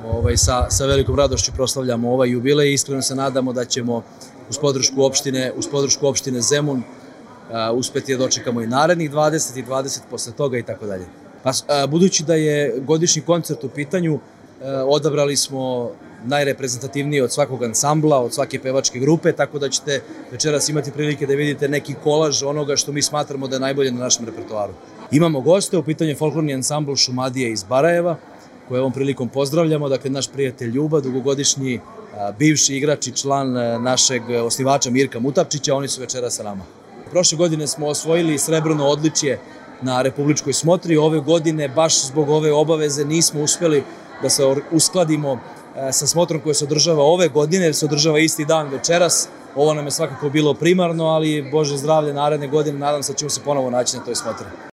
sa velikom radošću proslavljamo ovaj jubilej i iskreno se nadamo da ćemo uz podršku opštine Zemun uspeti da dočekamo i narednih 20 i 20 posle toga i tako dalje. Budući da je godišnji koncert u pitanju, odabrali smo najreprezentativniji od svakog ansambla, od svake pevačke grupe, tako da ćete večeras imati prilike da vidite neki kolaž onoga što mi smatramo da je najbolje na našem repertoaru. Imamo goste, u pitanju je folklorni ansambl Šumadije iz Barajeva, koje ovom prilikom pozdravljamo, dakle naš prijatelj Ljuba, dugogodišnji bivši igrač i član našeg osnivača Mirka Mutapčića, oni su večeras sa nama. Prošle godine smo osvojili srebrno odličje na Republičkoj smotri, ove godine baš zbog ove obaveze nismo uspeli da se uskladimo sa smotrom koja se održava ove godine, jer se održava isti dan večeras. Ovo nam je svakako bilo primarno, ali Bože zdravlje naredne godine, nadam se da ćemo se ponovo naći na toj smotri.